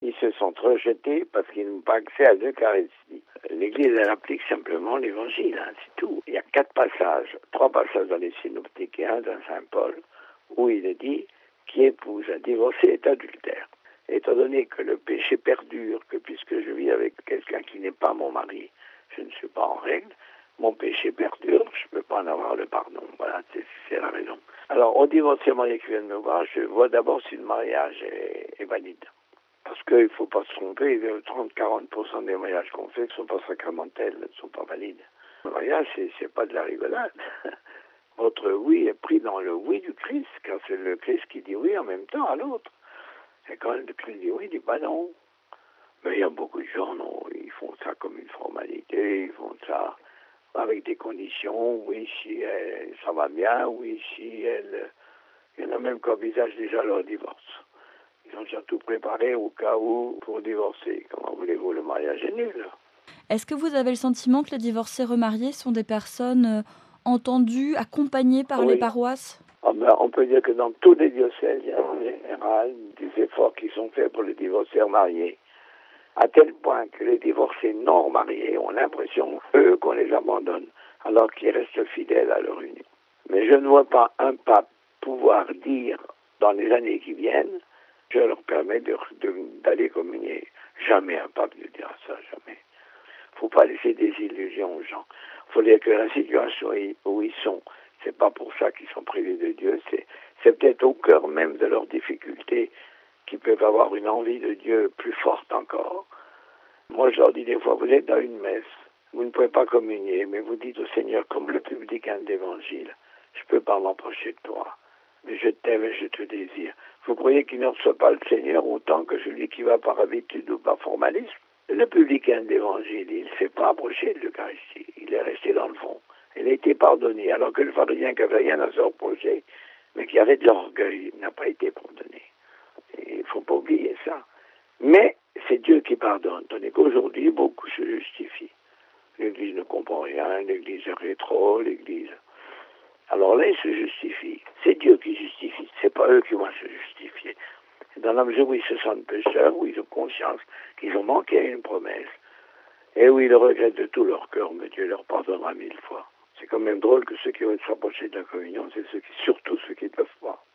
Ils se sont rejetés parce qu'ils n'ont pas accès à l'Eucharistie. L'Église, elle applique simplement l'Évangile, c'est tout. Il y a 4 passages, 3 passages dans les synoptiques et un dans Saint Paul, où il est dit qui épouse un divorcé est adultère. Étant donné que le péché perdure, que puisque je vis avec quelqu'un qui n'est pas mon mari, je ne suis pas en règle, mon péché perdure, je ne peux pas en avoir le pardon. Voilà, c'est la raison. Alors, au divorcé marié qui vient de me voir, je vois d'abord si le mariage est valide. Parce qu'il ne faut pas se tromper, 30-40% des mariages qu'on fait ne sont pas sacramentels, ne sont pas valides. Le mariage, c'est pas de la rigolade. Votre oui est pris dans le oui du Christ, car c'est le Christ qui dit oui en même temps à l'autre. Et quand le Christ dit oui, il dit pas non. Mais il y a beaucoup de gens, non, ils font ça comme une formalité, ils font ça avec des conditions, oui, si ça va bien, oui, si elle... Il y en a même qui envisagent déjà leur divorce. Ils ont déjà tout préparé au cas où pour divorcer. Comment voulez-vous, le mariage est nul. Est-ce que vous avez le sentiment que les divorcés remariés sont des personnes entendues, accompagnées par les paroisses ? On peut dire que dans tous les diocèses, il y a en général des efforts qui sont faits pour les divorcés remariés. À tel point que les divorcés non remariés ont l'impression, eux, qu'on les abandonne, alors qu'ils restent fidèles à leur union. Mais je ne vois pas un pape pouvoir dire, dans les années qui viennent, je leur permets d'aller communier. Jamais un pape ne dira ça, jamais. Il ne faut pas laisser des illusions aux gens. Il faut dire que la situation où ils sont, c'est pas pour ça qu'ils sont privés de Dieu, c'est peut-être au cœur même de leurs difficultés qu'ils peuvent avoir une envie de Dieu plus forte encore. Moi, je leur dis des fois, vous êtes dans une messe, vous ne pouvez pas communier, mais vous dites au Seigneur, comme le publicain de l'Évangile, je ne peux pas m'approcher de toi, mais je t'aime et je te désire. Vous croyez qu'il ne reçoit pas le Seigneur autant que celui qui va par habitude ou par formalisme? Le publicain de l'Évangile, il ne s'est pas approché de l'Eucharistie, il est resté dans le fond. Il a été pardonné, alors que le pharisien qui n'avait rien à se reprocher, mais qui avait de l'orgueil, n'a pas été pardonné. Il ne faut pas oublier ça. Mais c'est Dieu qui pardonne, tandis qu'aujourd'hui, beaucoup se justifient. L'Église ne comprend rien, l'Église est rétro, l'Église... Alors là, ils se justifient. C'est Dieu qui justifie, c'est pas eux qui vont se justifier. Dans la mesure où ils se sentent pécheurs, où ils ont conscience qu'ils ont manqué à une promesse, et où ils le regrettent de tout leur cœur, mais Dieu leur pardonnera 1000 fois. C'est quand même drôle que ceux qui veulent s'approcher de la communion, c'est surtout ceux qui ne peuvent pas.